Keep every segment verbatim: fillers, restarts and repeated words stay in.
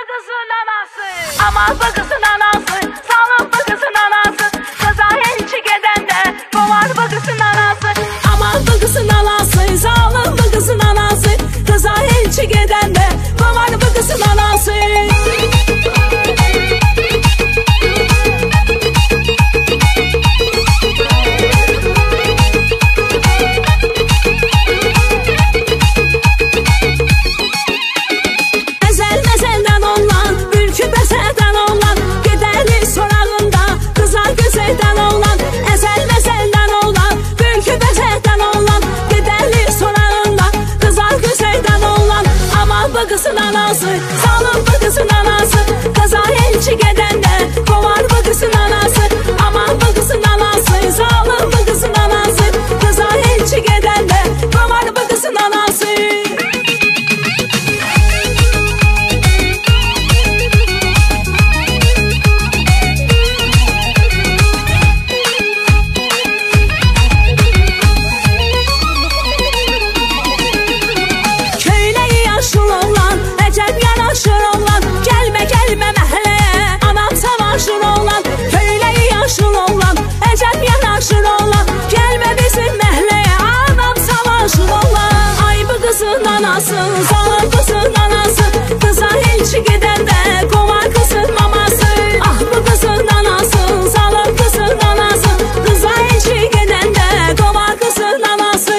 kızın anası, aman bu kızın anası, salın bu kızın anası, kıza elçi gedende kovar bu kızın anası. Aman bu kızın anası, salın bu kızın anası, kıza elçi gedende kovar bu kızın anası. Kızın anası, salın bu kızın anası, kıza elçi gedende kovar bu kızın anası. Aman bu kızın anası, salın bu kızın anası, kıza elçi gedende kovar bu kızın anası. Anası, salın kızın anası, kıza elçi gedende kovar kızın maması. Ah bu kızın anası, salın kızın anası, kıza elçi gedende kovar kızın anası.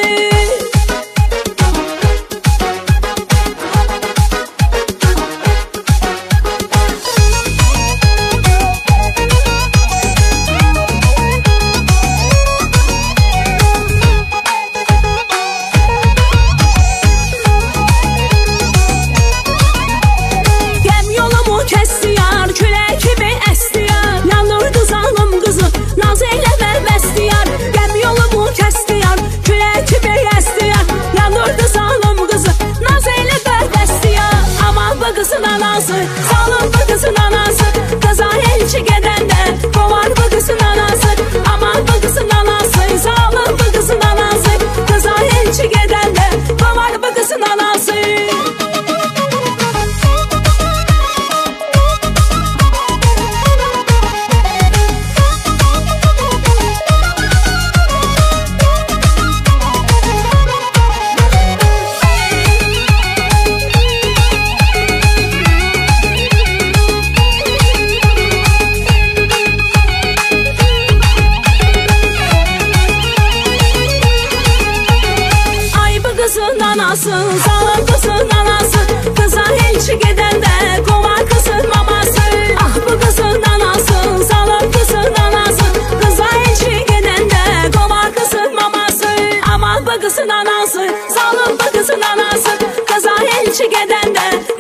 Kızın anası, salın bu kızın anası, kıza elçi gedende kovar bu kızın anası. Aman bu kızın anası, salın bu kızın anası, kıza elçi gedende kovar bu kızın anası. Kızın anası, salın kızın anası, kıza elçi gedende kovar kızın maması. Ah bu kızın anası, salın kızın anası, kıza elçi gedende kovar kızın maması. Aman bu kızın anası, salın bu kızın anası, kıza elçi gedende